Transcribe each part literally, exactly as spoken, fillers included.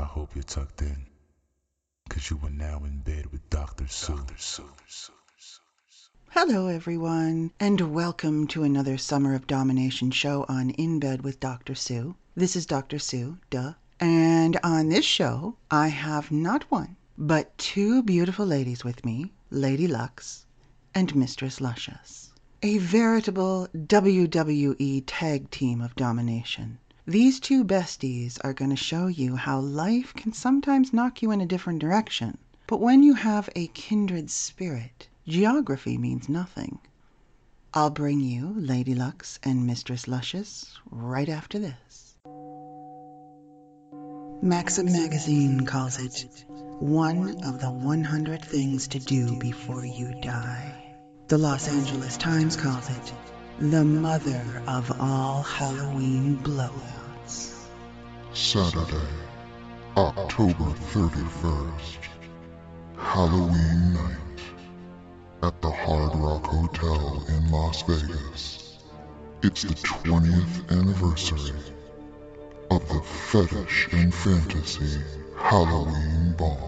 I hope you're tucked in, because you are now in bed with Doctor Sue. Doctor Sue. Hello, everyone, and welcome to another Summer of Domination show on In Bed with Doctor Sue. This is Doctor Sue, duh. And on this show, I have not one, but two beautiful ladies with me, Lady Lux and Mistress Luscious. A veritable W W E tag team of domination. These two besties are going to show you how life can sometimes knock you in a different direction. But when you have a kindred spirit, geography means nothing. I'll bring you Lady Lux and Mistress Luscious right after this. Maxim Magazine calls it one of the one hundred things to do before you die. The Los Angeles Times calls it the mother of all Halloween blowouts. Saturday, October thirty-first, Halloween night at the Hard Rock Hotel in Las Vegas. It's the twentieth anniversary of the Fetish and Fantasy Halloween Ball.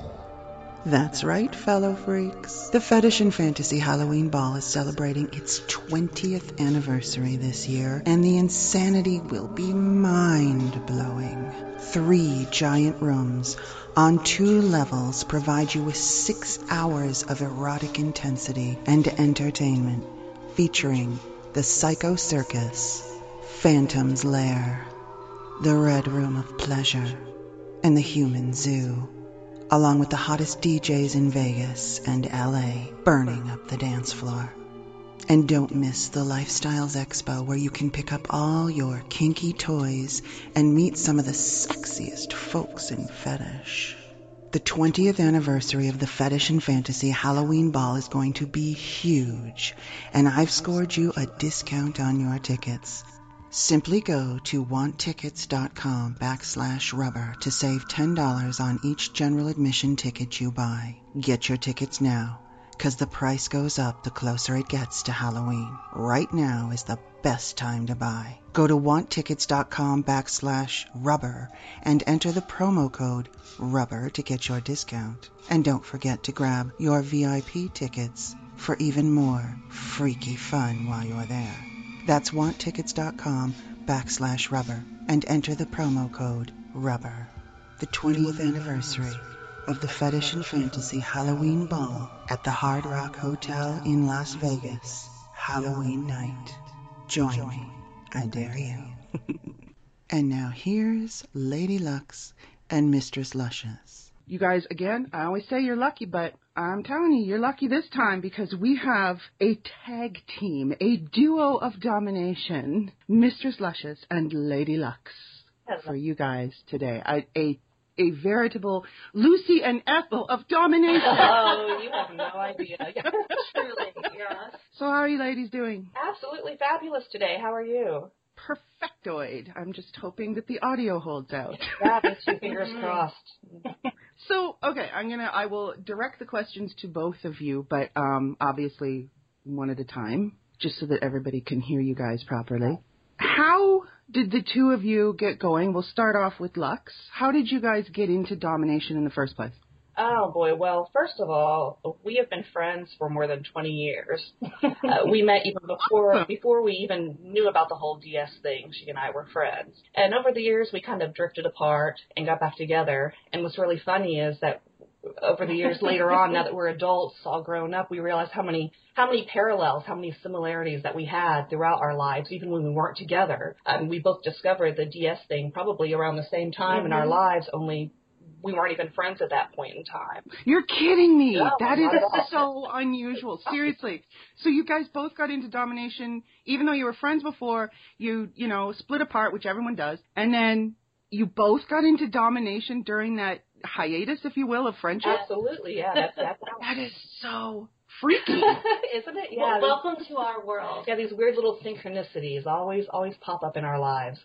That's right, fellow freaks. The Fetish and Fantasy Halloween Ball is celebrating its twentieth anniversary this year, and the insanity will be mind-blowing. Three giant rooms on two levels provide you with six hours of erotic intensity and entertainment, featuring the Psycho Circus, Phantom's Lair, the Red Room of Pleasure, and the Human Zoo, along with the hottest D Js in Vegas and L A burning up the dance floor. And don't miss the Lifestyles Expo, where you can pick up all your kinky toys and meet some of the sexiest folks in fetish. The twentieth anniversary of the Fetish and Fantasy Halloween Ball is going to be huge, and I've scored you a discount on your tickets. Simply go to wanttickets.com backslash rubber to save ten dollars on each general admission ticket you buy. Get your tickets now, because the price goes up the closer it gets to Halloween. Right now is the best time to buy. Go to wanttickets.com backslash rubber and enter the promo code rubber to get your discount. And don't forget to grab your V I P tickets for even more freaky fun while you're there. That's wanttickets.com backslash rubber and enter the promo code rubber. The twentieth anniversary of the Fetish and Fantasy Halloween Ball at the Hard Rock Hotel in Las Vegas, Halloween night. Join me, I dare you. And now here's Lady Lux and Mistress Luscious. You guys, again, I always say you're lucky, but I'm telling you, you're lucky this time because we have a tag team, a duo of domination, Mistress Luscious and Lady Lux, for you guys today. I, a a veritable Lucy and Ethel of domination. Oh, you have no idea. Truly, yeah. So how are you ladies doing? Absolutely fabulous today. How are you? Perfectoid. I'm just hoping that the audio holds out. Yeah, me too. Fingers crossed. So, okay, I'm gonna. I will direct the questions to both of you, but um, obviously one at a time, just so that everybody can hear you guys properly. How did the two of you get going? We'll start off with Lux. How did you guys get into domination in the first place? Oh, boy. Well, first of all, we have been friends for more than twenty years. Uh, we met even before before we even knew about the whole D S thing. She and I were friends. And over the years, we kind of drifted apart and got back together. And what's really funny is that over the years later on, now that we're adults, all grown up, we realize how many how many parallels, how many similarities that we had throughout our lives, even when we weren't together. Um, we both discovered the D S thing probably around the same time mm-hmm. in our lives, only we weren't even friends at that point in time. You're kidding me. No, that is so unusual. Seriously. So you guys both got into domination, even though you were friends before, you, you know, split apart, which everyone does, and then you both got into domination during that hiatus, if you will, of friendship? Absolutely, yeah. That's, that's that is so freaky. Isn't it? Yeah. Well, welcome to our world. Yeah, these weird little synchronicities always, always pop up in our lives.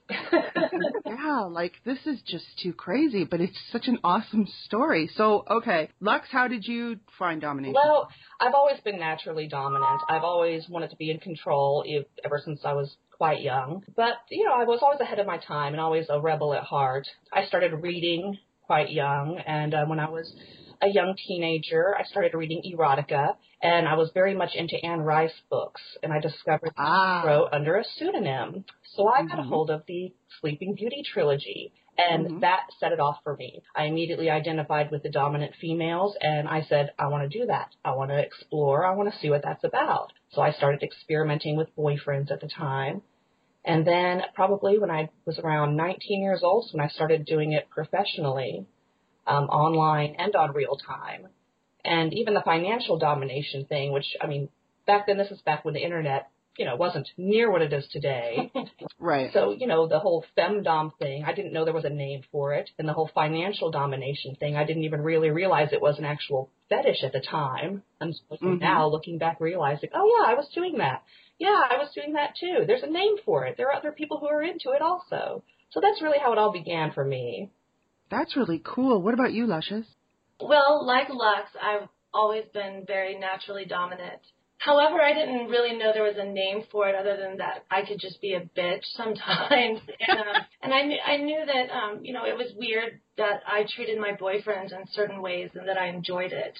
Yeah, like, this is just too crazy, but it's such an awesome story. So, okay, Lux, how did you find domination? Well, I've always been naturally dominant. I've always wanted to be in control ever since I was quite young. But, you know, I was always ahead of my time and always a rebel at heart. I started reading quite young, and uh, when I was a young teenager, I started reading erotica, and I was very much into Anne Rice books, and I discovered Ah. she wrote under a pseudonym. So I got a Mhm. hold of the Sleeping Beauty trilogy, and Mhm. that set it off for me. I immediately identified with the dominant females, and I said, I want to do that. I want to explore. I want to see what that's about. So I started experimenting with boyfriends at the time. And then probably when I was around nineteen years old, is when I started doing it professionally, um, online and on real time. And even the financial domination thing, which, I mean, back then, this is back when the internet, you know, wasn't near what it is today. Right. So, you know, the whole femdom thing, I didn't know there was a name for it. And the whole financial domination thing, I didn't even really realize it was an actual fetish at the time. I'm Mhm. now looking back realizing, oh, yeah, I was doing that. Yeah, I was doing that too. There's a name for it. There are other people who are into it also. So that's really how it all began for me. That's really cool. What about you, Luscious? Well, like Lux, I've always been very naturally dominant. However, I didn't really know there was a name for it other than that I could just be a bitch sometimes. and um, and I, knew, I knew that, um, you know, it was weird that I treated my boyfriends in certain ways and that I enjoyed it.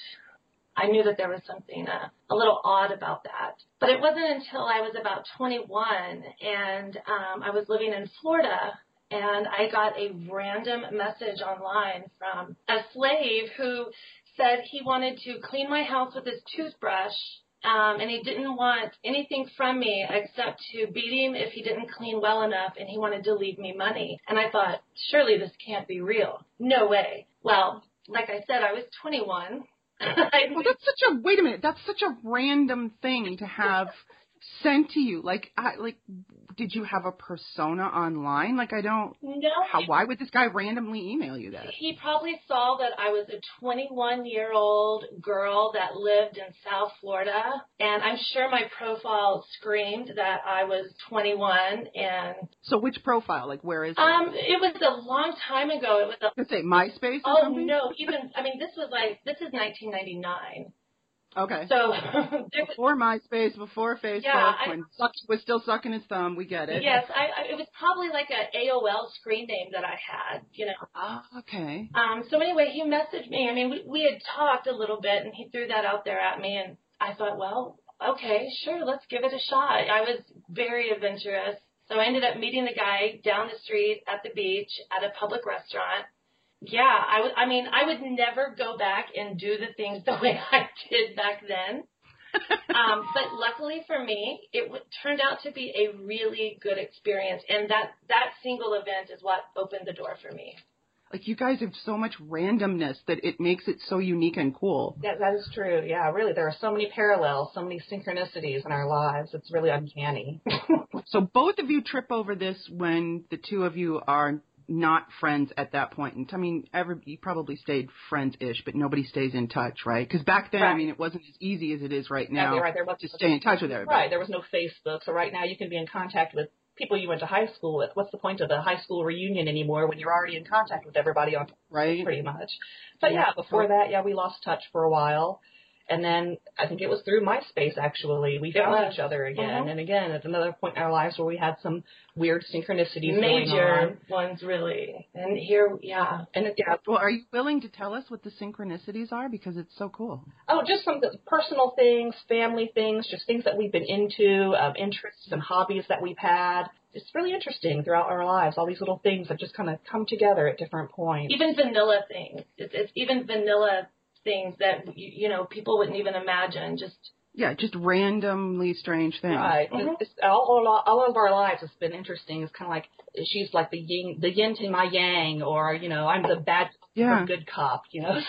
I knew that there was something uh, a little odd about that. But it wasn't until I was about twenty-one and um, I was living in Florida and I got a random message online from a slave who said he wanted to clean my house with his toothbrush, um, and he didn't want anything from me except to beat him if he didn't clean well enough, and he wanted to leave me money. And I thought, surely this can't be real. No way. Well, like I said, I was twenty-one. Well, that's such a wait a minute. That's such a random thing to have sent to you. Like, I, like, did you have a persona online? Like, I don't. No. How? Why would this guy randomly email you that? He probably saw that I was a twenty-one-year-old girl that lived in South Florida, and I'm sure my profile screamed that I was twenty-one. And So, which profile? Like, where is it? um, it was a long time ago. It was a Let's say MySpace or oh something. no, even I mean this was like this is nineteen ninety-nine. Okay. So there was, Before MySpace, before Facebook, Yeah, I- when Suck was still sucking his thumb, we get it. yes, I, I it was probably like a A O L screen name that I had, you know. Ah, okay. Um, so anyway, he messaged me. I mean, we, we had talked a little bit, and he threw that out there at me, and I thought, well, okay, sure, let's give it a shot. I was very adventurous, so I ended up meeting the guy down the street at the beach at a public restaurant. Yeah, I would. I mean, I would never go back and do the things the way I did back then. um, but luckily for me, it w- turned out to be a really good experience, and that that single event is what opened the door for me. Like, you guys have so much randomness that it makes it so unique and cool. Yeah, that is true. Yeah, really, there are so many parallels, so many synchronicities in our lives. It's really uncanny. So both of you trip over this when the two of you are not friends at that point. And I mean, every, you probably stayed friends-ish, but nobody stays in touch, right? Because back then, Right. I mean, it wasn't as easy as it is right Yeah, now you're right. There wasn't to stay in touch with everybody. Right, there was no Facebook, so right now you can be in contact with people you went to high school with. What's the point of a high school reunion anymore when you're already in contact with everybody on Right. pretty much? But yeah, before that, yeah, we lost touch for a while. And then I think it was through MySpace, actually. We found was. each other again. Mhm. And again, at another point in our lives where we had some weird synchronicities going on. Major ones, really. And here, yeah. And it, yeah, Well, are you willing to tell us what the synchronicities are? Because it's so cool. oh, just some personal things, family things, just things that we've been into, um, interests and hobbies that we've had. It's really interesting throughout our lives, all these little things that just kind of come together at different points. Even vanilla things. It's, it's even vanilla things that, you, you know, people wouldn't even imagine. Just Yeah, just randomly strange things. Right. Mhm. It's, all, all, all of our lives has been interesting. It's kind of like she's like the yin, the yin to my yang, or, you know, I'm the bad Yeah. or good cop, you know.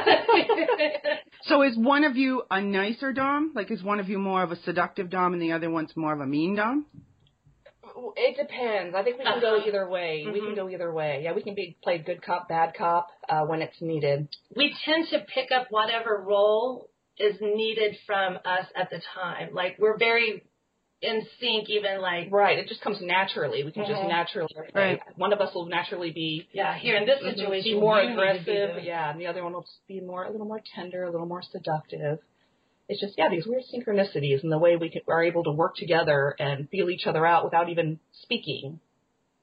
So is one of you a nicer dom? Like, is one of you more of a seductive dom and the other one's more of a mean dom? It depends. I think we can go either way. We Mhm. can go either way. Yeah, we can be play good cop, bad cop uh, when it's needed. we tend to pick up whatever role is needed from us at the time. Like, we're very in sync, even like, Right. It just comes naturally. We can just Mhm. naturally. Right. One of us will naturally be yeah, here in this Mhm. situation, be more you need to be aggressive, the- yeah, and the other one will be more a little more tender, a little more seductive. It's just yeah, these weird synchronicities and the way we can, are able to work together and feel each other out without even speaking.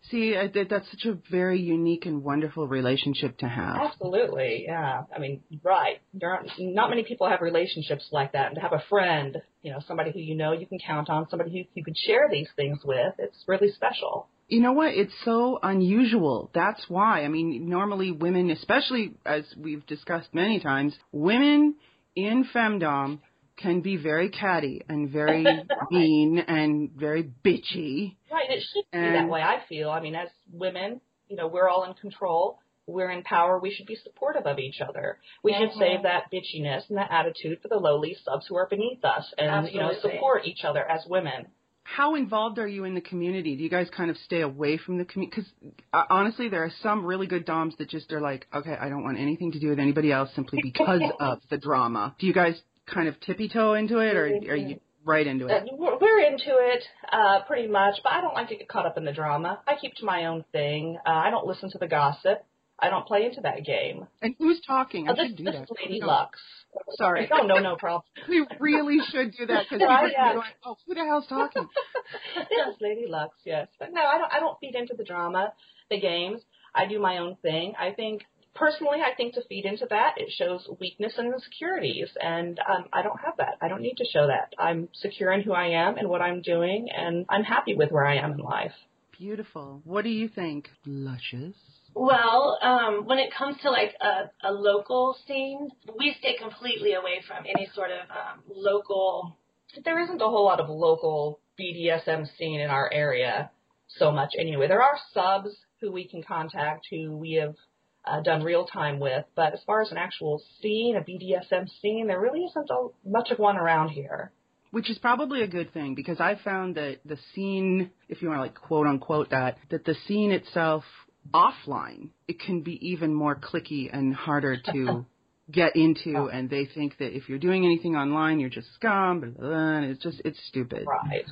See, I, that- that's such a very unique and wonderful relationship to have. Absolutely, yeah. I mean, right. There aren't, not many people have relationships like that. And to have a friend, you know, somebody who you know you can count on, somebody who you could share these things with, it's really special. You know what? It's so unusual. That's why. I mean, normally women, especially as we've discussed many times, women in femdom can be very catty and very Right. mean and very bitchy. Right, it should be And- that way, I feel. I mean, as women, you know, we're all in control. We're in power. We should be supportive of each other. We should Mhm. save that bitchiness and that attitude for the lowly subs who are beneath us and, you know, Absolutely. support each other as women. How involved are you in the community? Do you guys kind of stay away from the community? Because uh, honestly, there are some really good doms that just are like, okay, I don't want anything to do with anybody else simply because of the drama. Do you guys kind of tippy-toe into it, or are you right into Uh, it? We're we're into it uh, pretty much, but I don't like to get caught up in the drama. I keep to my own thing. Uh, I don't listen to the gossip. I don't play into that game. And who's talking? I Oh, this, should do this that. is Lady No, Lux. Sorry. No, no, no problem. We really should do that because Yeah, people yeah. are going, oh, who the hell's talking? This is Lady Lux, yes. But no, I don't I don't feed into the drama, the games. I do my own thing. I think, personally, I think to feed into that, it shows weakness and insecurities. And um, I don't have that. I don't need to show that. I'm secure in who I am and what I'm doing, and I'm happy with where I am in life. Beautiful. What do you think, Luscious? Well, um, when it comes to like a, a local scene, we stay completely away from any sort of um, local. There isn't a whole lot of local B D S M scene in our area so much anyway. There are subs who we can contact who we have uh, done real time with, but as far as an actual scene, a B D S M scene, there really isn't a, much of one around here. Which is probably a good thing because I found that the scene, if you want to like quote unquote that, that the scene itself offline, it can be even more cliquey and harder to get into, and they think that if you're doing anything online, you're just scum, blah, blah, blah, and it's just, it's stupid. Right.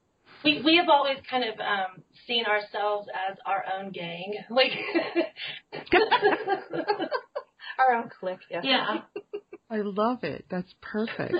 We we have always kind of um, seen ourselves as our own gang, like Our own clique, yeah. yeah. I love it. That's perfect.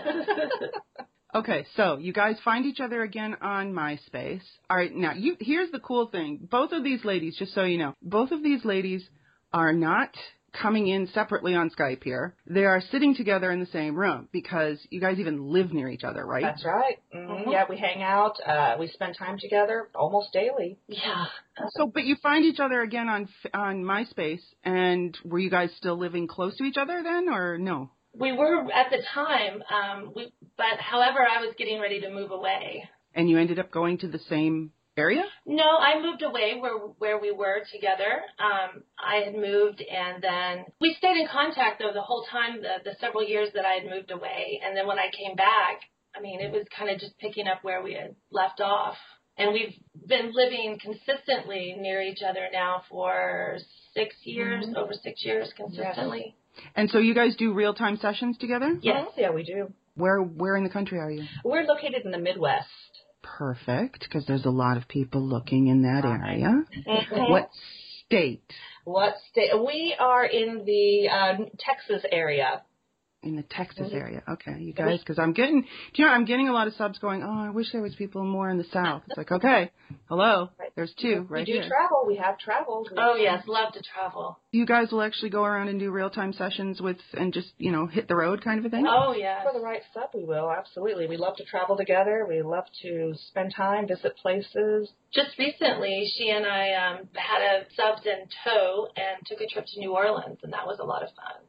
Okay, so you guys find each other again on MySpace. All right, now you here's the cool thing. Both of these ladies, just so you know, both of these ladies are not coming in separately on Skype here. They are sitting together in the same room because you guys even live near each other, right? That's right. Mm-hmm. Mm-hmm. Yeah, we hang out. Uh, we spend time together almost daily. Yeah. So, but you find each other again on on MySpace, and were you guys still living close to each other then, or no? We were at the time, um, we, but however, I was getting ready to move away. And you ended up going to the same area? No, I moved away where where we were together. Um, I had moved, and then we stayed in contact though the whole time, the, the several years that I had moved away. And then when I came back, I mean, it was kind of just picking up where we had left off. And we've been living consistently near each other now for six years, mm-hmm. over six years consistently. Yes. And so you guys do real-time sessions together? Yes. Yeah, we do. Where where in the country are you? We're located in the Midwest. Perfect, because there's a lot of people looking in that area. Mm-hmm. What state? What state? We are in the uh, Texas area. In the Texas Mm-hmm. area. Okay, you guys, because I'm getting, do you know, I'm getting a lot of subs going, oh, I wish there was people more in the South. It's like, okay, hello, Right. there's two right we do here. travel. We have traveled. Oh, yes, love to travel. You guys will actually go around and do real-time sessions with, and just, you know, hit the road kind of a thing? Oh, yes. For the right sub, we will, absolutely. We love to travel together. We love to spend time, visit places. Just recently, she and I um, had a subs in tow and took a trip to New Orleans, and that was a lot of fun.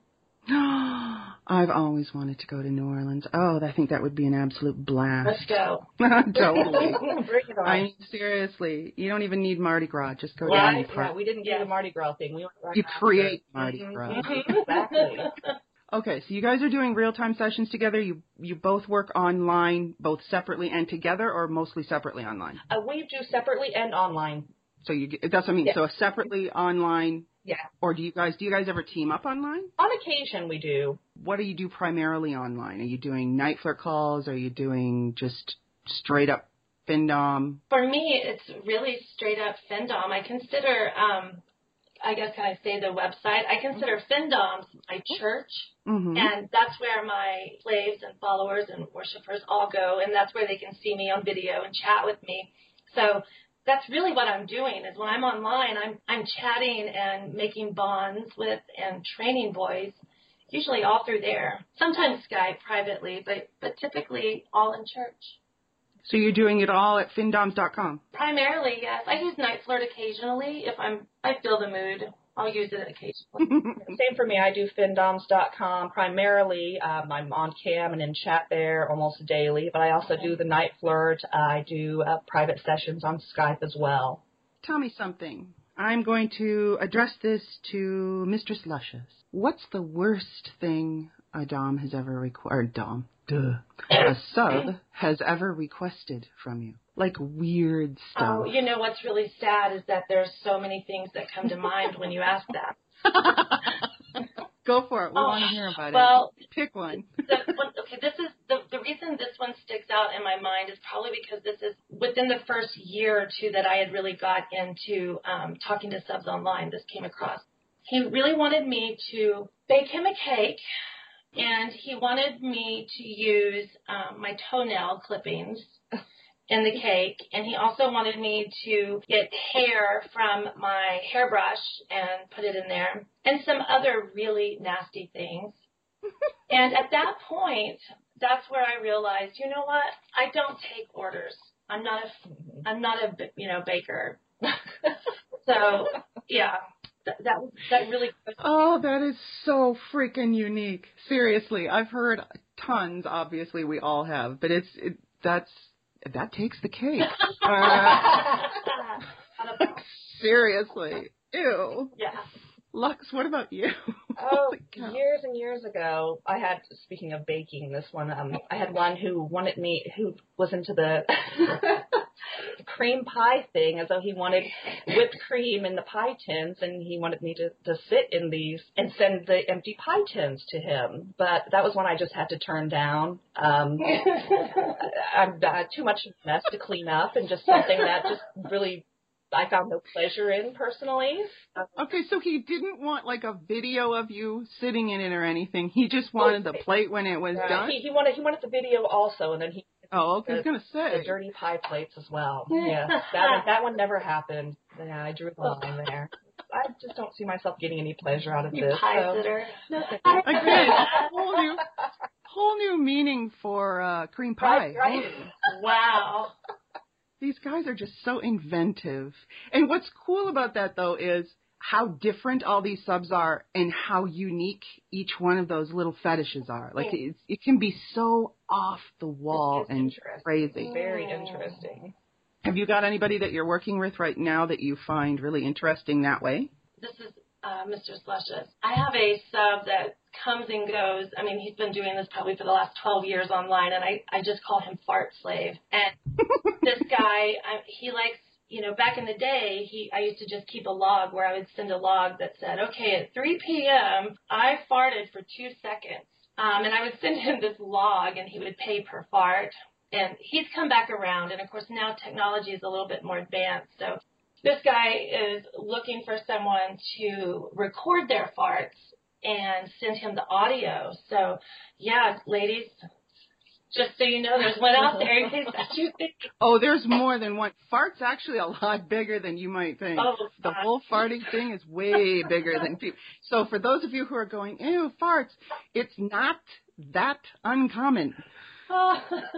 I've always wanted to go to New Orleans. Oh, I think that would be an absolute blast. Let's go. Totally. Bring it on. I mean, seriously, you don't even need Mardi Gras. Just go down Right? and park. Yeah, we didn't do the Mardi Gras thing. We went right You after. create Mardi Mhm, Gras. mhm, exactly. Okay, so you guys are doing real-time sessions together. You you both work online, both separately and together, or mostly separately online? Uh, we do separately and online. So you get- that's what I mean. Yeah. So separately online, Yeah. or do you guys do you guys ever team up online? On occasion, we do. What do you do primarily online? Are you doing night flirt calls? Are you doing just straight up Findom? For me, it's really straight up Findom. I consider, um, I guess can I say the website? I consider Findoms my church, Mm-hmm. and that's where my slaves and followers and worshipers all go, and that's where they can see me on video and chat with me. So that's really what I'm doing is when I'm online, I'm I'm chatting and making bonds with and training boys, usually all through there. Sometimes Skype privately, but, but typically all in church. So you're doing it all at findoms dot com? Primarily, yes. I use Night Flirt occasionally. If I'm, I feel the mood, I'll use it occasionally. Same for me. I do findoms dot com primarily. Um, I'm on cam and in chat there almost daily, but I also do the Night Flirt. I do uh, private sessions on Skype as well. Tell me something. I'm going to address this to Mistress Luscious. What's the worst thing a Dom has ever required? Dom. Duh. A sub has ever requested from you? Like weird stuff. Oh, you know what's really sad is that there's so many things that come to mind when you ask that. Go for it. We oh, want to hear about well, it. Pick one. the, one. Okay, this is the the reason this one sticks out in my mind is probably because this is within the first year or two that I had really got into um, talking to subs online. This came across. He really wanted me to bake him a cake. And he wanted me to use um, my toenail clippings in the cake. And he also wanted me to get hair from my hairbrush and put it in there. And some other really nasty things. And at that point, that's where I realized, you know what? I don't take orders. I'm not a, I'm not a, you know, baker. So, yeah. That, that that really. Oh, that is so freaking unique. Seriously, I've heard tons. Obviously, we all have, but it's it, that's that takes the cake. Uh, seriously, ew. Yeah. Lux, what about you? Oh, years and years ago, I had, speaking of baking, this one, um, I had one who wanted me, who was into the cream pie thing, as though he wanted whipped cream in the pie tins, and he wanted me to, to sit in these and send the empty pie tins to him. But that was one I just had to turn down. Um, I'm uh, too much of a mess to clean up, and just something that just really I found no pleasure in personally. Okay, so he didn't want like a video of you sitting in it or anything. He just wanted the plate when it was right. done. He, he wanted he wanted the video also, and then he. Oh, okay. The, I was gonna say the dirty pie plates as well. Yeah, that one that one never happened. Yeah, I drew the line there. I just don't see myself getting any pleasure out of you this. Pie so. sitter. Again, whole new, whole new meaning for uh, cream pie. Right, right. Wow. These guys are just so inventive. And what's cool about that, though, is how different all these subs are and how unique each one of those little fetishes are. Like, it, it can be so off the wall and crazy. Very interesting. Have you got anybody that you're working with right now that you find really interesting that way? This is uh, Mister Luscious. I have a sub that comes and goes. I mean, he's been doing this probably for the last twelve years online, and I, I just call him Fart Slave. And this guy, I, he likes, you know, back in the day, he I used to just keep a log where I would send a log that said, okay, at three p.m., I farted for two seconds. Um, and I would send him this log, and he would pay per fart. And he's come back around, and, of course, now technology is a little bit more advanced. So this guy is looking for someone to record their farts and send him the audio. So, yeah, ladies, just so you know, there's one out there in case that you think. Oh, there's more than one. Fart's actually a lot bigger than you might think. Oh, the whole farting thing is way bigger than people. So for those of you who are going, ew, farts, it's not that uncommon. Oh,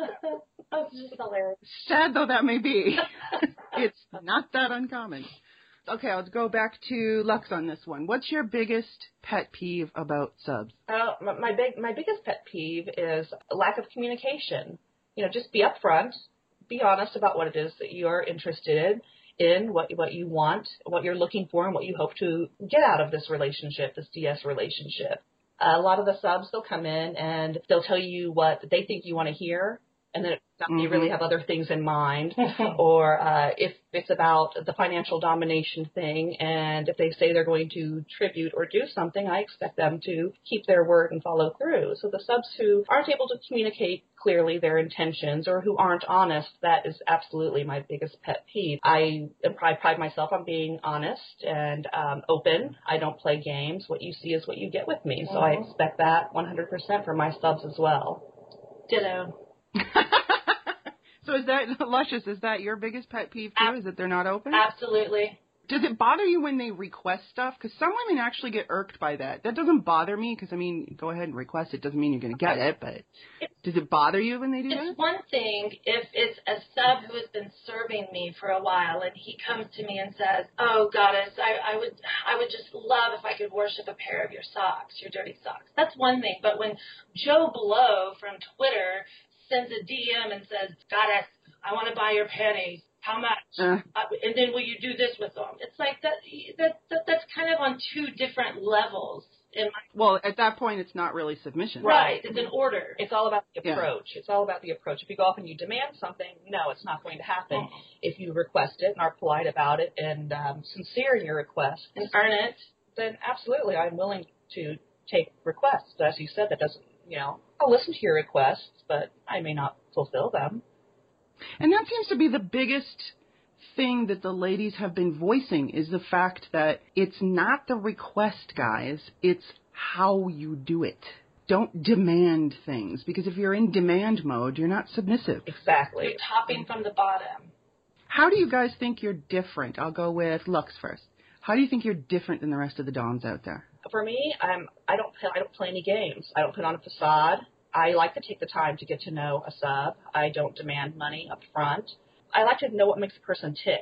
that's just hilarious. Sad though that may be, it's not that uncommon. Okay, I'll go back to Lux on this one. What's your biggest pet peeve about subs? Uh, my, my big my biggest pet peeve is lack of communication. You know, just be upfront, be honest about what it is that you're interested in, what what you want, what you're looking for, and what you hope to get out of this relationship, this D S relationship. Uh, a lot of the subs, they'll come in and they'll tell you what they think you want to hear, and then it, mm-hmm. you really have other things in mind. Or uh, if it's about the financial domination thing, and if they say they're going to tribute or do something, I expect them to keep their word and follow through. So the subs who aren't able to communicate clearly their intentions or who aren't honest, that is absolutely my biggest pet peeve. I pride, pride myself on being honest and um, open. I don't play games. What you see is what you get with me. So I expect that one hundred percent for my subs as well. Ditto. So is that, Luscious, is that your biggest pet peeve too, Ab- is that they're not open? Absolutely. Does it bother you when they request stuff? Because some women actually get irked by that. That doesn't bother me because, I mean, go ahead and request it. Doesn't mean you're going to get it, but does it bother you when they do that? It's one thing if it's a sub who has been serving me for a while and he comes to me and says, oh, goddess, I, I would I would just love if I could worship a pair of your socks, your dirty socks. That's one thing. But when Joe Blow from Twitter sends a D M and says, goddess, I want to buy your panties. How much? Uh, uh, and then will you do this with them? It's like that, that, that. That's kind of on two different levels. In my well, at that point, it's not really submission. Right. It's an order. It's all about the approach. Yeah. It's all about the approach. If you go off and you demand something, no, it's not going to happen. Mm-hmm. If you request it and are polite about it and um, sincere in your request and earn it, then absolutely, I'm willing to take requests. But as you said, that doesn't, you know, I'll listen to your requests, but I may not fulfill them. And that seems to be the biggest thing that the ladies have been voicing is the fact that it's not the request, guys. It's how you do it. Don't demand things, because if you're in demand mode, you're not submissive. Exactly. You're topping from the bottom. How do you guys think you're different? I'll go with Lux first. How do you think you're different than the rest of the doms out there? For me, I'm, I don't I don't play any games. I don't put on a facade. I like to take the time to get to know a sub. I don't demand money up front. I like to know what makes a person tick.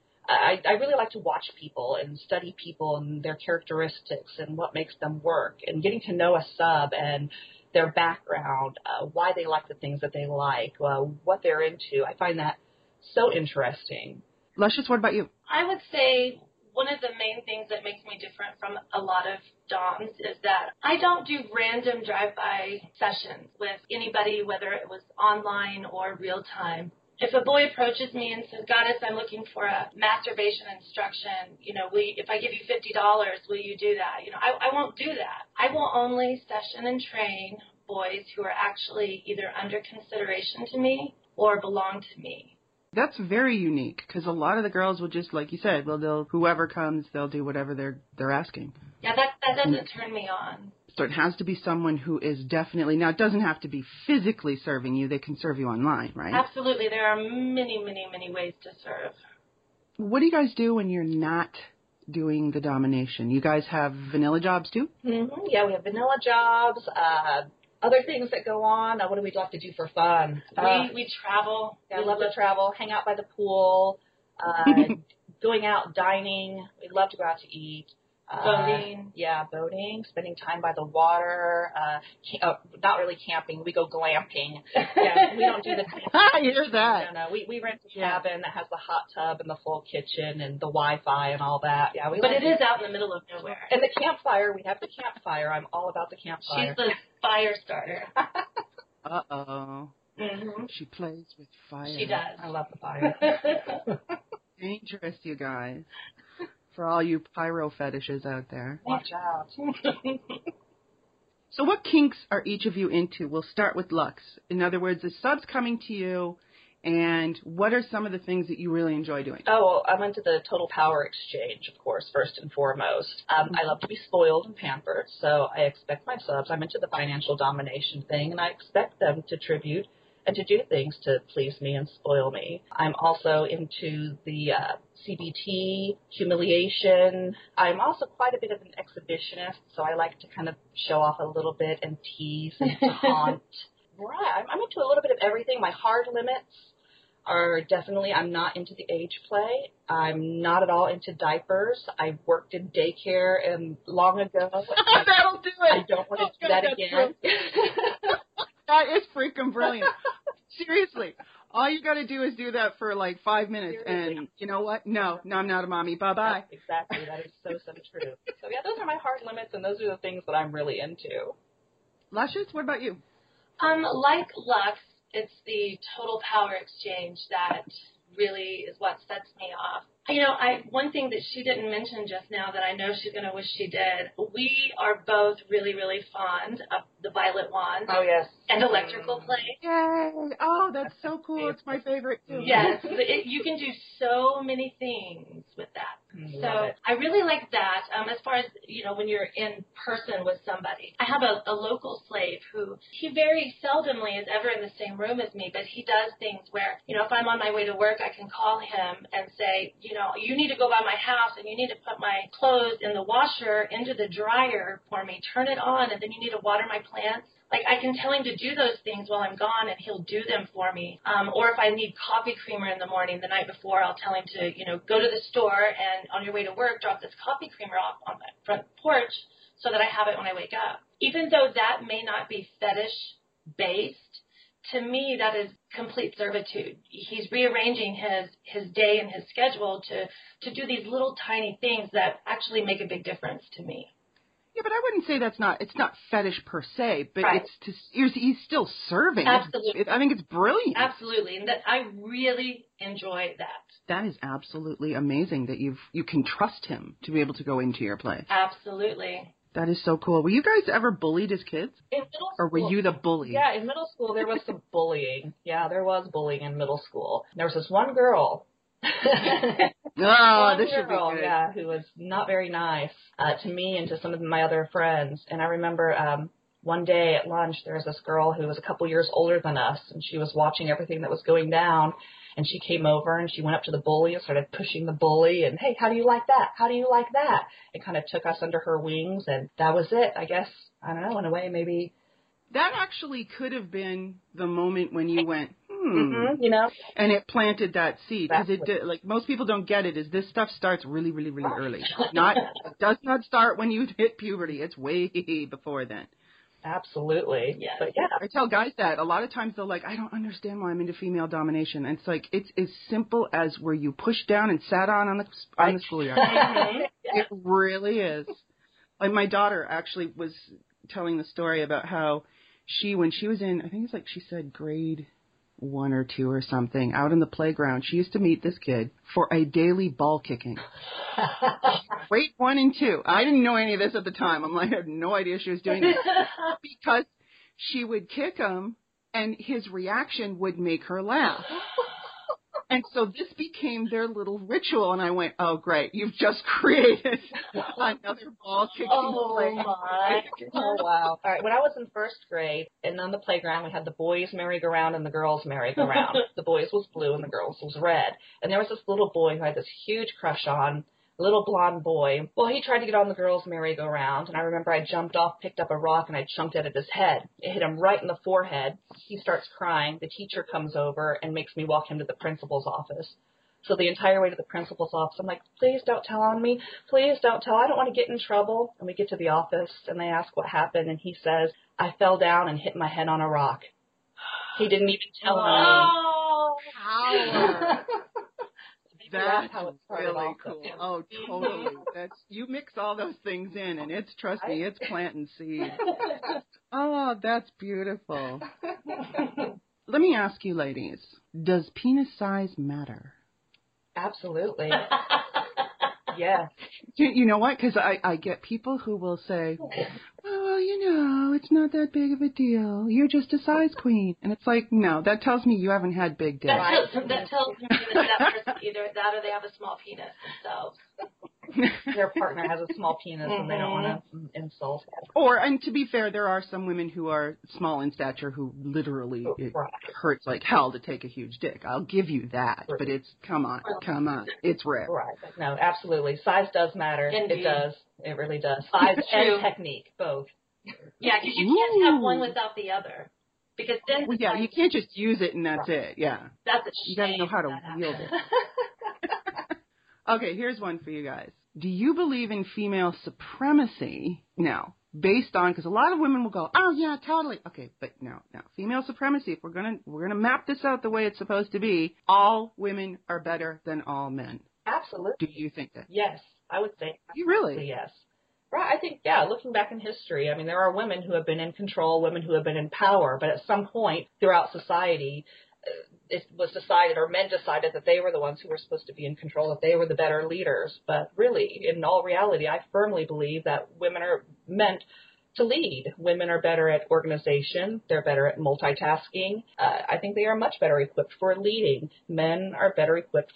I, I really like to watch people and study people and their characteristics and what makes them work, and getting to know a sub and their background, uh, why they like the things that they like, uh, what they're into. I find that so interesting. Luscious, what about you? I would say one of the main things that makes me different from a lot of doms is that I don't do random drive-by sessions with anybody, whether it was online or real-time. If a boy approaches me and says, goddess, I'm looking for a masturbation instruction, you know, will you, if I give you fifty dollars, will you do that? You know, I, I won't do that. I will only session and train boys who are actually either under consideration to me or belong to me. That's very unique, because a lot of the girls will just, like you said, well, they'll whoever comes, they'll do whatever they're they're asking. Yeah, that that doesn't turn me on. So it has to be someone who is definitely, now it doesn't have to be physically serving you, they can serve you online, right? Absolutely. There are many, many, many ways to serve. What do you guys do when you're not doing the domination? You guys have vanilla jobs too? Mm-hmm. Yeah, we have vanilla jobs, uh, other things that go on. Uh, what do we like to do for fun? We, uh, we travel. Yeah, we love to travel, hang out by the pool, uh, going out, dining. We love to go out to eat. Uh, boating. Yeah, boating, spending time by the water, uh, ca- uh, not really camping. We go glamping. Yeah, we don't do the camping. I hear that. No, no, we, we rent a Yeah. cabin that has the hot tub and the full kitchen and the Wi-Fi and all that. Yeah, we But like it is out in the middle of nowhere. And the campfire, we have the campfire. I'm all about the campfire. She's the fire starter. Uh-oh. Mm-hmm. She plays with fire. She does. I love the fire. Dangerous, you guys. For all you pyro fetishes out there. Watch out. So what kinks are each of you into? We'll start with Lux. In other words, the sub's coming to you, and what are some of the things that you really enjoy doing? Oh, well, I'm into the total power exchange, of course, first and foremost. Um, I love to be spoiled and pampered, so I expect my subs. I'm into the financial domination thing, and I expect them to tribute and to do things to please me and spoil me. I'm also into the uh, C B T, humiliation. I'm also quite a bit of an exhibitionist, so I like to kind of show off a little bit and tease and taunt. Right, I'm, I'm into a little bit of everything. My hard limits are definitely, I'm not into the age play. I'm not at all into diapers. I worked in daycare and long ago. That'll do it. I don't want to do that again. That is freaking brilliant. Seriously. All you got to do is do that for like five minutes. Seriously. And you know what? No, no, I'm not a mommy. Bye-bye. That's exactly. That is so, so true. So, yeah, those are my hard limits, and those are the things that I'm really into. Luscious, what about you? Um, like Lux, it's the total power exchange that really is what sets me off. You know, I one thing that she didn't mention just now that I know she's going to wish she did, we are both really, really fond of the Violet Wand Oh, yes. and electrical play. Yay. Oh, that's so cool. It's my favorite, too. Yes, it, you can do so many things with that. Mm, So love it. I really like that. Um, as far as, you know, when you're in person with somebody. I have a, a local slave who, he very seldomly is ever in the same room as me, but he does things where, you know, if I'm on my way to work, I can call him and say, you know, you need to go by my house and you need to put my clothes in the washer into the dryer for me, turn it on, and then you need to water my plants. Like, I can tell him to do those things while I'm gone, and he'll do them for me. Um, or if I need coffee creamer in the morning the night before, I'll tell him to, you know, go to the store and on your way to work, drop this coffee creamer off on my front porch so that I have it when I wake up. Even though that may not be fetish-based, to me, that is complete servitude. He's rearranging his, his day and his schedule to, to do these little tiny things that actually make a big difference to me. Yeah, but I wouldn't say that's not, it's not fetish per se, but Right. it's to, he's, he's still serving. Absolutely. It, I think it's brilliant. Absolutely. And that I really enjoy that. That is absolutely amazing that you've, you can trust him to be able to go into your place. Absolutely. That is so cool. Were you guys ever bullied as kids? In middle school, Or were you the bully? Yeah, in middle school there was some bullying. Yeah, there was bullying in middle school. There was this one girl. Oh, one this should be girl, good. yeah, who was not very nice uh, to me and to some of my other friends. And I remember um, one day at lunch there was this girl who was a couple years older than us, and she was watching everything that was going down. And she came over and she went up to the bully and started pushing the bully and, hey, how do you like that? How do you like that? And kind of took us under her wings, and that was it. I guess, I don't know, in a way maybe. That actually could have been the moment when you went, hmm, Mm-hmm, you know? and it planted that seed. Because it Exactly. did, like most people don't get it, is this stuff starts really, really, really early. Not, it does not start when you hit puberty. It's way before then. Absolutely. Yes. But yeah. I tell guys that a lot of times they're like, I don't understand why I'm into female domination. And it's like, it's as simple as where you pushed down and sat on on the, on the schoolyard. Mm-hmm. It really is. Like my daughter actually was telling the story about how she, when she was in, I think it's like she said grade one or two or something, out in the playground, she used to meet this kid for a daily ball kicking. Grade one and two. I didn't know any of this at the time. I'm like, I had no idea she was doing this. Because she would kick him and his reaction would make her laugh. And so this became their little ritual, and I went, oh, great, you've just created another ball-kicking Oh, play. my. Oh, wow. All right. When I was in first grade, and on the playground, we had the boys' merry-go-round and the girls' merry-go-round. The boys was blue and the girls was red. And there was this little boy who I had this huge crush on, a little blonde boy. Well, he tried to get on the girls' merry-go-round, and I remember I jumped off, picked up a rock, and I chunked it at his head. It hit him right in the forehead. He starts crying. The teacher comes over and makes me walk him to the principal's office. So the entire way to the principal's office, I'm like, please don't tell on me. Please don't tell. I don't want to get in trouble. And we get to the office, and they ask what happened, and he says, I fell down and hit my head on a rock. He didn't even tell on me. Oh, Power. That's how it started really also. cool. Oh, totally. That's you mix all those things in, and it's, trust me, it's planting seed. Oh, that's beautiful. Let me ask you, ladies, does penis size matter? Absolutely. Yes. You, you know what? Because I, I get people who will say, well, you know, it's not that big of a deal. You're just a size queen. And it's like, no, that tells me you haven't had big dicks. that, tells, that tells me that that person either that or they have a small penis themselves. Their partner has a small penis and they don't want to insult it. Or, and to be fair, there are some women who are small in stature who literally, it Right. hurts like hell to take a huge dick. I'll give you that. But it's, come on, come on. It's rare. Right. No, absolutely. Size does matter. Indeed. It does. It really does. Size True. and technique, both. Yeah, because you can't have one Ooh. without the other. Because then, Well, yeah, you can't just use it and that's it. Yeah. that's a You shame. got to know how to that happens. wield it. Okay, here's one for you guys. Do you believe in female supremacy? No. Based on, because a lot of women will go, oh yeah, totally. Okay, but no, no. Female supremacy, if we're gonna we're gonna map this out the way it's supposed to be, all women are better than all men. Absolutely. Do you think that? Yes, I would say. You really? Yes. Right. I think, yeah, looking back in history, I mean, there are women who have been in control, women who have been in power, but at some point throughout society, uh, it was decided, or men decided, that they were the ones who were supposed to be in control, that they were the better leaders. But really, in all reality, I firmly believe that women are meant to lead. Women are better at organization. They're better at multitasking. Uh, I think they are much better equipped for leading. Men are better equipped for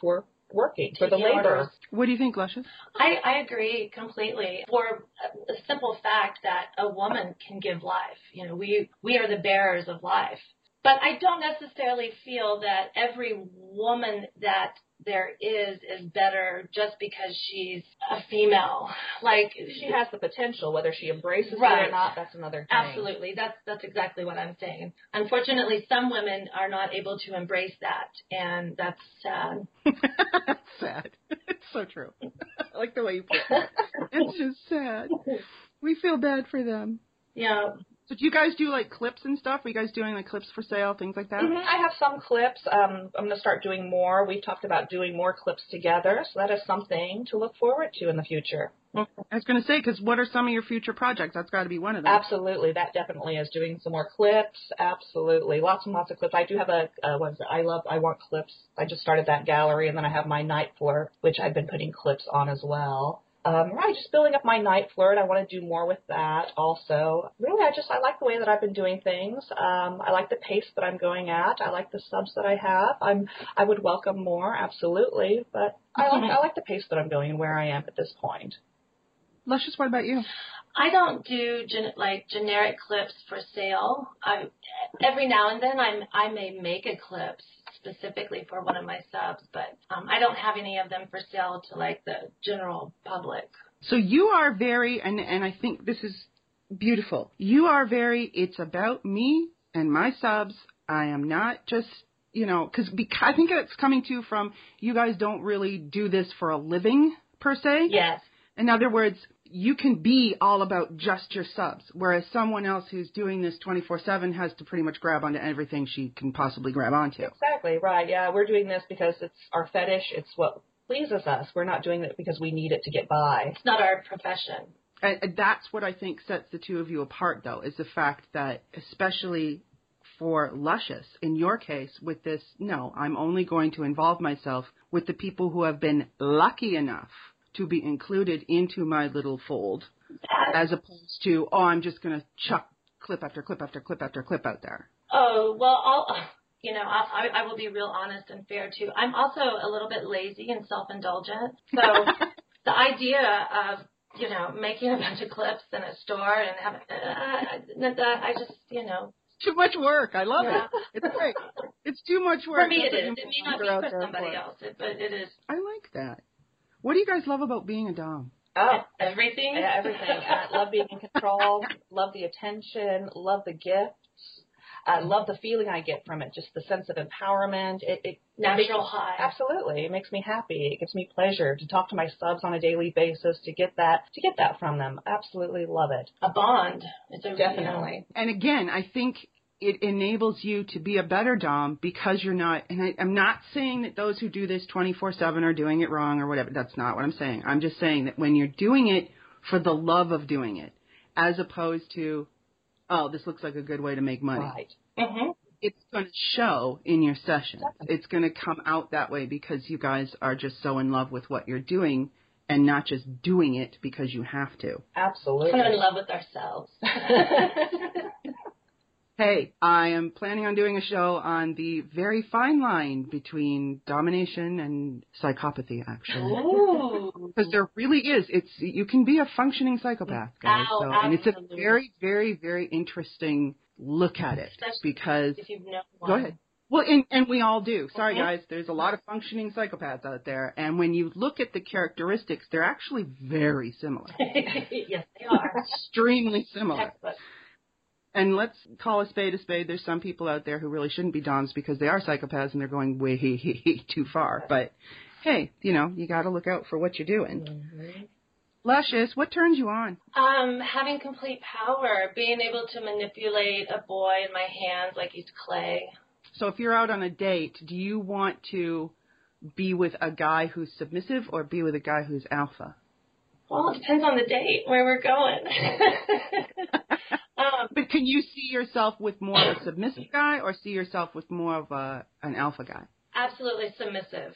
working, for the Taking labor. orders. What do you think, Luscious? I, I agree completely. For a simple fact that a woman can give life. You know, we we are the bearers of life. But I don't necessarily feel that every woman that there is is better just because she's a female. Like She has the potential, whether she embraces Right. it or not, that's another thing. Absolutely. That's that's exactly what I'm saying. Unfortunately, some women are not able to embrace that, and that's sad. That's sad. It's so true. I like the way you put it. It's just sad. We feel bad for them. Yeah. So do you guys do like clips and stuff? Are you guys doing like clips for sale, things like that? Mhm. I have some clips. Um, I'm going to start doing more. We've talked about doing more clips together, so that is something to look forward to in the future. I was going to say, because what are some of your future projects? That's got to be one of them. Absolutely. That definitely is doing some more clips. Absolutely. Lots and lots of clips. I do have a, uh, what is it? I love, I want clips. I just started that gallery, and then I have my night floor, which I've been putting clips on as well. Um, right, just building up my night floor, and I want to do more with that also. Really, I just, I like the way that I've been doing things. Um, I like the pace that I'm going at. I like the subs that I have. I'm, I would welcome more, absolutely, but I like, I like the pace that I'm going and where I am at this point. Luscious, what about you? I don't do gen- like generic clips for sale. I every now and then I I may make a clip specifically for one of my subs, but um, I don't have any of them for sale to like the general public. So you are very, and, and I think this is beautiful. You are very, it's about me and my subs. I am not just, you know, because I think it's coming to from you guys don't really do this for a living per se. Yes. In other words, you can be all about just your subs, whereas someone else who's doing this twenty-four seven has to pretty much grab onto everything she can possibly grab onto. Exactly, right. Yeah, we're doing this because it's our fetish. It's what pleases us. We're not doing it because we need it to get by. It's not our profession. And and that's what I think sets the two of you apart, though, is the fact that, especially for Luscious, in your case, with this, no, I'm only going to involve myself with the people who have been lucky enough to be included into my little fold, as opposed to, oh, I'm just going to chuck clip after clip after clip after clip out there. Oh, well, I'll, you know, I, I will be real honest and fair, too. I'm also a little bit lazy and self-indulgent. So the idea of, you know, making a bunch of clips in a store and having, uh, I just, you know. Too much work. I love Yeah. it. It's great. It's too much work. For me That's it what is. you It may not are be out for there somebody for. else, it, but it is. I like that. What do you guys love about being a dom? Oh, Everything? yeah, everything. I love being in control, love the attention, love the gifts. I love the feeling I get from it, just the sense of empowerment. It, it Natural makes, high. Absolutely. It makes me happy. It gives me pleasure to talk to my subs on a daily basis, to get that to get that from them. Absolutely love it. A bond. It's a, Definitely. And again, I think it enables you to be a better dom because you're not, and I, I'm not saying that those who do this twenty-four seven are doing it wrong or whatever. That's not what I'm saying. I'm just saying that when you're doing it for the love of doing it, as opposed to, oh, this looks like a good way to make money. Right. Mm-hmm. It's going to show in your sessions. It's going to come out that way because you guys are just so in love with what you're doing and not just doing it because you have to. Absolutely. Kind of in love with ourselves. Hey, I am planning on doing a show on the very fine line between domination and psychopathy, actually. Ooh. Because there really is. It's you can be a functioning psychopath, guys. Oh, so, and it's a absolutely. very, very, very interesting look at it Especially because. if you've known one. Go ahead. Well, and, and we all do. Sorry, Mhm. guys. There's a lot of functioning psychopaths out there, and when you look at the characteristics, they're actually very similar, Yes, they are. extremely similar. Textbook. And let's call a spade a spade. There's some people out there who really shouldn't be doms because they are psychopaths and they're going way too far. But hey, you know, you got to look out for what you're doing. Mm-hmm. Luscious, what turns you on? Um, having complete power, being able to manipulate a boy in my hands like he's clay. So if you're out on a date, do you want to be with a guy who's submissive or be with a guy who's alpha? Well, it depends on the date, where we're going. um, But can you see yourself with more of a submissive guy or see yourself with more of a an alpha guy? absolutely submissive.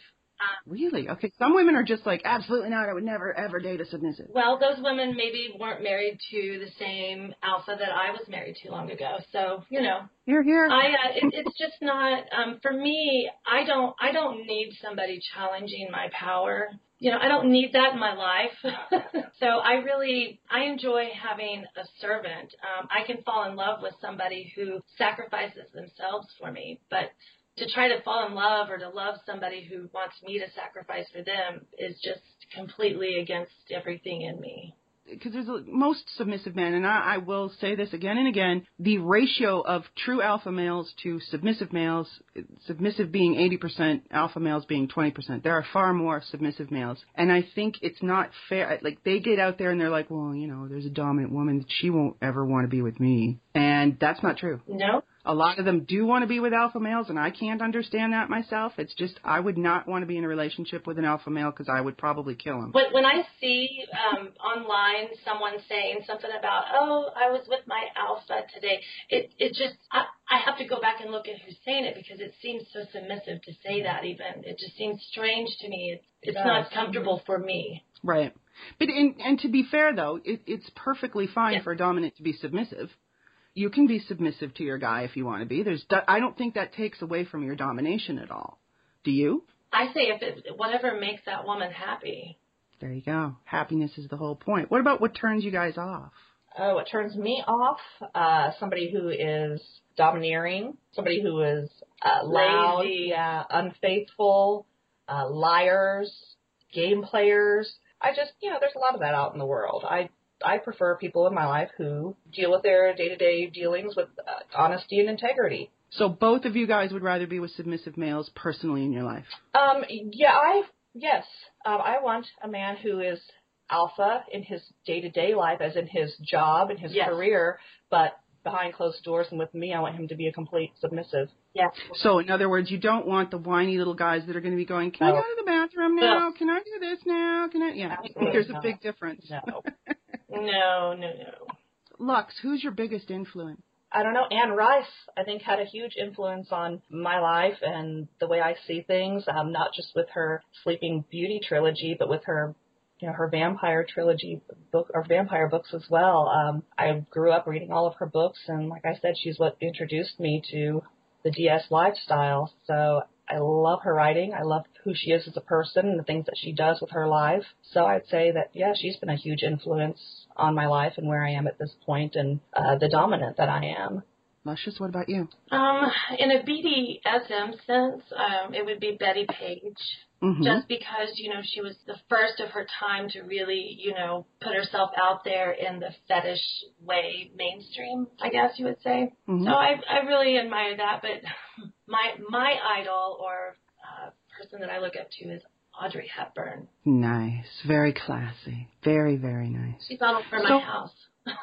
Um, Really? Okay. Some women are just like, absolutely not. I would never, ever date a submissive. well, those women maybe weren't married to the same alpha that I was married to long ago. So, you know, Here, here. I uh, it, it's just not um, for me. I don't I don't need somebody challenging my power. You know, I don't need that in my life. So I really, I enjoy having a servant. Um, I can fall in love with somebody who sacrifices themselves for me. But to try to fall in love or to love somebody who wants me to sacrifice for them is just completely against everything in me. Because there's a, most submissive men, and I, I will say this again and again, the ratio of true alpha males to submissive males, submissive being eighty percent, alpha males being twenty percent. There are far more submissive males. And I think it's not fair. Like, they get out there and they're like, well, you know, there's a dominant woman. She won't ever want to be with me. And that's not true. No. A lot of them do want to be with alpha males, and I can't understand that myself. It's just I would not want to be in a relationship with an alpha male because I would probably kill him. When, when I see um, online someone saying something about, oh, I was with my alpha today, it it just, I, I have to go back and look at who's saying it because it seems so submissive to say that even. It just seems strange to me. It's, it's It not does. comfortable for me. Right. But in, and to be fair, though, it, it's perfectly fine Yes. for a dominant to be submissive. You can be submissive to your guy if you want to be. There's, I don't think that takes away from your domination at all. Do you? I say if it, whatever makes that woman happy. There you go. Happiness is the whole point. What about what turns you guys off? Oh, what turns me off? Uh, somebody who is domineering, somebody who is uh, loud, Lazy. yeah, unfaithful, uh, liars, game players. I just, you know, there's a lot of that out in the world. I I prefer people in my life who deal with their day-to-day dealings with uh, honesty and integrity. So both of you guys would rather be with submissive males personally in your life? Um, yeah, I, yes, um, I want a man who is alpha in his day-to-day life, as in his job and his Yes. career, but behind closed doors and with me, I want him to be a complete submissive. Yes. So, in other words, you don't want the whiny little guys that are going to be going, can I No. go to the bathroom now? Can I do this now? Can I? Yeah, Absolutely there's a not. big difference. No. No, no, no. Lux, who's your biggest influence? I don't know. Anne Rice, I think, had a huge influence on my life and the way I see things, um, not just with her Sleeping Beauty trilogy, but with her, you know, her vampire trilogy book or vampire books as well. Um, I grew up reading all of her books, and like I said, she's what introduced me to the D S lifestyle. So I love her writing. I love who she is as a person and the things that she does with her life. So I'd say that, yeah, she's been a huge influence on my life and where I am at this point and uh, the dominant that I am. Luscious, what about you? Um, in a B D S M sense, um, it would be Betty Page. Mm-hmm. Just because, you know, she was the first of her time to really, you know, put herself out there in the fetish way mainstream, I guess you would say. Mm-hmm. So I I really admire that. But my my idol or uh, person that I look up to is Audrey Hepburn. Nice. Very classy. Very, very nice. She's all over So- my house.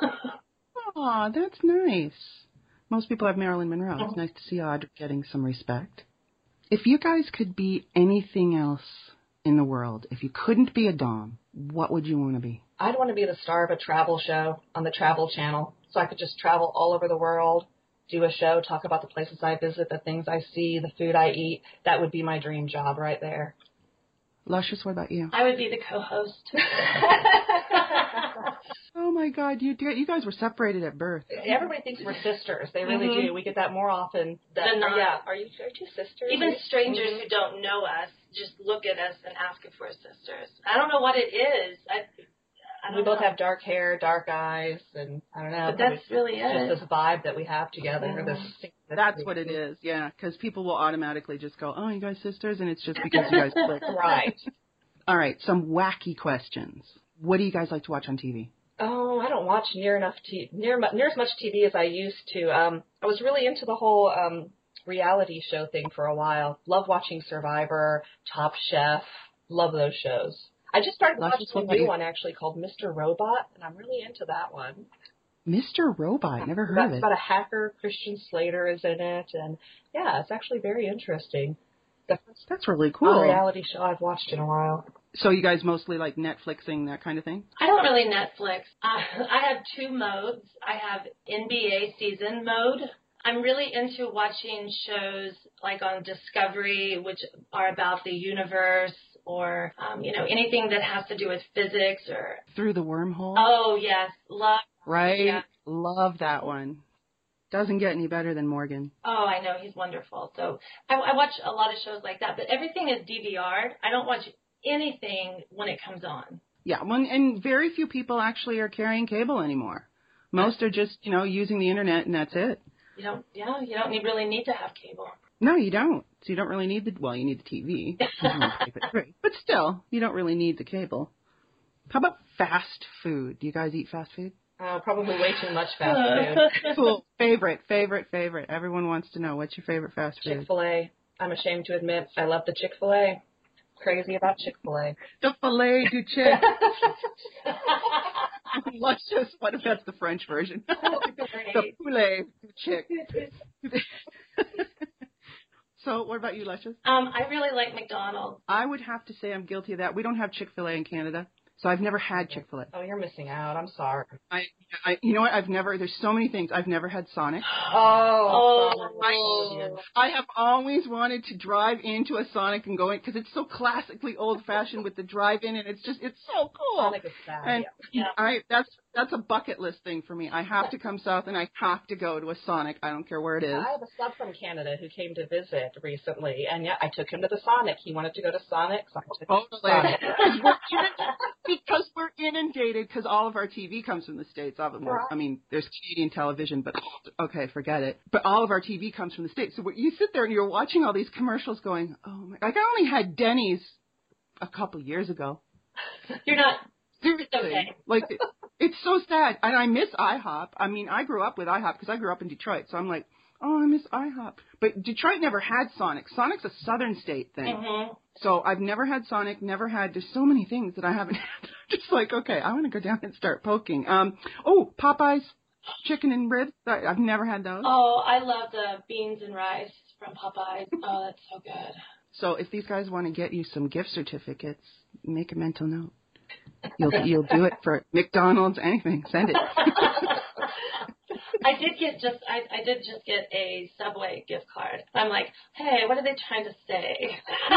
Aw, that's nice. Most people have Marilyn Monroe. It's nice to see Audrey getting some respect. If you guys could be anything else in the world, if you couldn't be a dom, what would you want to be? I'd want to be the star of a travel show on the Travel Channel so I could just travel all over the world, do a show, talk about the places I visit, the things I see, the food I eat. That would be my dream job right there. Luscious, what about you? I would be the co-host. Oh, my God. You you guys were separated at birth. Everybody thinks we're sisters. They really Mhm. do. We get that more often. That, Than not. Yeah. Are you, are you two sisters? Even strangers who don't know us just look at us and ask if we're sisters. I don't know what it is. I, I don't We both know. have dark hair, dark eyes, and I don't know. But that's really it's it. just this vibe that we have together. Mhm. This, That's what it is, yeah, because people will automatically just go, oh, you guys sisters, and it's just because you guys click. Right. All right, some wacky questions. What do you guys like to watch on T V? Oh, I don't watch near enough t- near mu- near as much T V as I used to. Um, I was really into the whole um, reality show thing for a while. Love watching Survivor, Top Chef. Love those shows. I just started Luscious, watching what a about new you? one actually called Mister Robot, and I'm really into that one. Mister Robot, never heard About, of it. about a hacker. Christian Slater is in it, and yeah, it's actually very interesting. The first That's really cool. reality show I've watched in a while. So you guys mostly like Netflixing, that kind of thing? I don't really Netflix. I, I have two modes. I have N B A season mode, I'm really into watching shows like on Discovery, which are about the universe, or, um, you know, anything that has to do with physics or... Through the Wormhole? Oh, yes. Love. Right? Yeah. Love that one. Doesn't get any better than Morgan. Oh, I know. He's wonderful. So I, I watch a lot of shows like that, but everything is D V R'd. I don't watch anything when it comes on. Yeah, well, and very few people actually are carrying cable anymore. Most are just, you know, using the internet, and that's it. You don't, yeah, you don't need, really need to have cable. No, you don't. So you don't really need the, well, you need the T V. But still, you don't really need the cable. How about fast food? Do you guys eat fast food? Uh, probably way too much fast food. Cool. Favorite, favorite, favorite. Everyone wants to know, what's your favorite fast food? Chick-fil-A. I'm ashamed to admit, I love the Chick-fil-A. Crazy about Chick-fil-A. The filet du chick. Let's just, what if that's the French version? The filet du chick. So, what about you, Luscious? Um, I really like McDonald's. I would have to say I'm guilty of that. We don't have Chick-fil-A in Canada, so I've never had Chick-fil-A. Oh, you're missing out. I'm sorry. I, I, you know what? I've never. There's so many things. I've never had Sonic. Oh, oh. I, I have always wanted to drive into a Sonic and go in because it's so classically old-fashioned with the drive-in, and it's just it's so cool. Sonic is sad. And Yeah. I that's that's a bucket list thing for me. I have to come south and I have to go to a Sonic. I don't care where it is. I have a sub from Canada who came to visit recently, and yeah, I took him to the Sonic. He wanted to go to Sonic, so I took him to Totally. Sonic. Because we're inundated, because all of our T V comes from the States. Well, I mean, there's Canadian television, but okay, forget it. But all of our T V comes from the States. So you sit there and you're watching all these commercials going, oh my, like I only had Denny's a couple years ago. You're not. Seriously. Okay. Like, it, it's so sad. And I miss IHOP. I mean, I grew up with IHOP because I grew up in Detroit. So I'm like, oh, I miss IHOP. But Detroit never had Sonic. Sonic's a southern state thing. Mm-hmm. So I've never had Sonic, never had, there's so many things that I haven't had. I'm just like, okay, I want to go down and start poking. Um, oh, Popeye's chicken and ribs. I, I've never had those. Oh, I love the beans and rice from Popeyes. Oh, that's so good. So if these guys want to get you some gift certificates, make a mental note. You'll you'll do it for McDonald's, anything. Send it. I did get just I, I did just get a Subway gift card. I'm like, hey, what are they trying to say?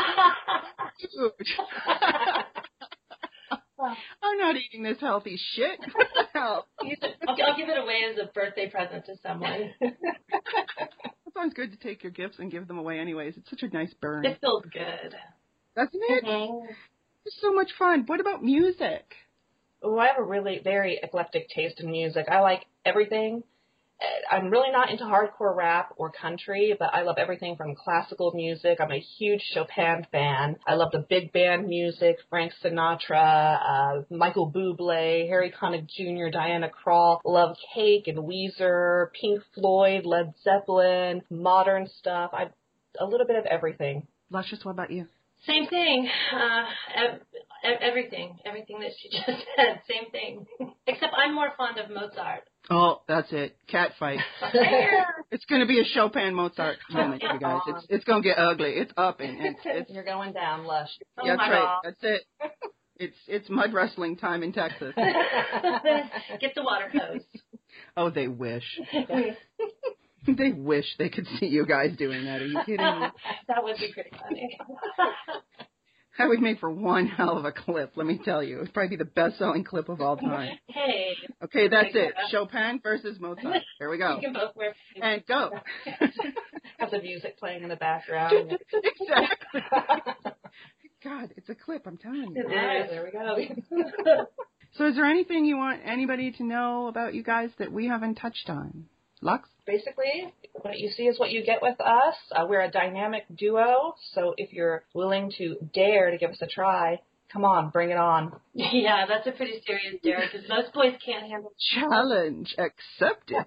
I'm not eating this healthy shit. What the hell? I'll, I'll give it away as a birthday present to someone. Sometimes good to take your gifts and give them away anyways. It's such a nice burn. It feels good. Doesn't it? Mm-hmm. It's so much fun. What about music? Oh, I have a really very eclectic taste in music. I like everything. I'm really not into hardcore rap or country, but I love everything from classical music. I'm a huge Chopin fan. I love the big band music, Frank Sinatra, uh, Michael Bublé, Harry Connick Junior, Diana Krall. Love Cake and Weezer, Pink Floyd, Led Zeppelin, modern stuff. I a little bit of everything. Luscious, what about you? Same thing. Uh, ev- ev- everything. Everything that she just said. Same thing. Except I'm more fond of Mozart. Oh, that's it. Cat fight. It's going to be a Chopin Mozart moment, you guys. It's it's going to get ugly. It's up and it's, it's You're going down, Lush. Oh yeah, my that's right. God. That's it. It's it's mud wrestling time in Texas. Get the water hose. Oh, they wish. They wish they could see you guys doing that. Are you kidding me? That would be pretty funny. That would make for one hell of a clip, let me tell you. It would probably be the best-selling clip of all time. Hey. Okay, that's it. Chopin versus Mozart. Here we go. You can both wear. And go. Have the music playing in the background. Exactly. God, it's a clip, I'm telling you. All right, there we go. So is there anything you want anybody to know about you guys that we haven't touched on? Lux? Basically, what you see is what you get with us. Uh, we're a dynamic duo, so if you're willing to dare to give us a try, come on, bring it on. Yeah, that's a pretty serious dare because most boys can't handle. Challenge accepted.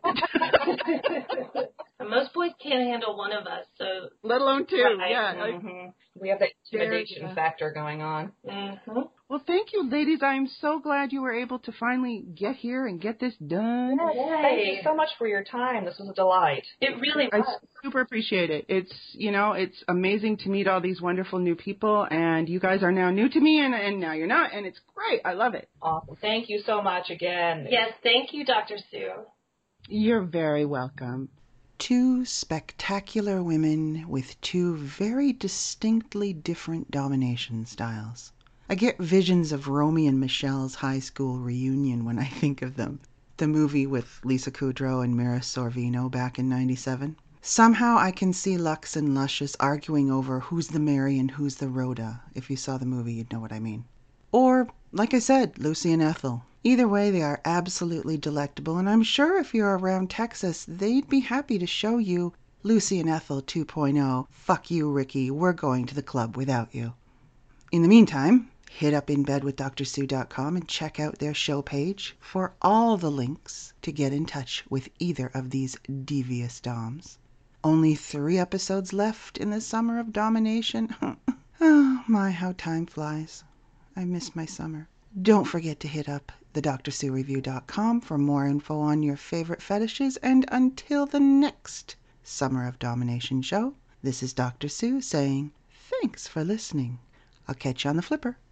Most boys can't handle one of us, so. Let alone two, Right. yeah. like- Mm-hmm. We have that intimidation Dare, yeah. factor going on. Mm-hmm. Well, thank you, ladies. I'm so glad you were able to finally get here and get this done. Thank you so much for your time. This was a delight. It really I was. super appreciate it. It's, you know, it's amazing to meet all these wonderful new people, and you guys are now new to me, and, and now you're not, and it's great. I love it. Awesome. Thank you so much again. Yes, thank you, Doctor Sue. You're very welcome. Two spectacular women with two very distinctly different domination styles. I get visions of Romy and Michelle's high school reunion when I think of them. The movie with Lisa Kudrow and Mira Sorvino back in ninety-seven. Somehow I can see Lux and Luscious arguing over who's the Mary and who's the Rhoda. If you saw the movie, you'd know what I mean. Or, like I said, Lucy and Ethel. Either way, they are absolutely delectable, and I'm sure if you're around Texas, they'd be happy to show you Lucy and Ethel two point oh. Fuck you, Ricky. We're going to the club without you. In the meantime, hit up in bed with dr sue dot com and check out their show page for all the links to get in touch with either of these devious doms. Only three episodes left in the summer of domination. Oh, my, how time flies. I miss my summer. Don't forget to hit up the dr sue review dot com for more info on your favorite fetishes. And until the next Summer of Domination show, this is Doctor Sue saying thanks for listening. I'll catch you on the flipper.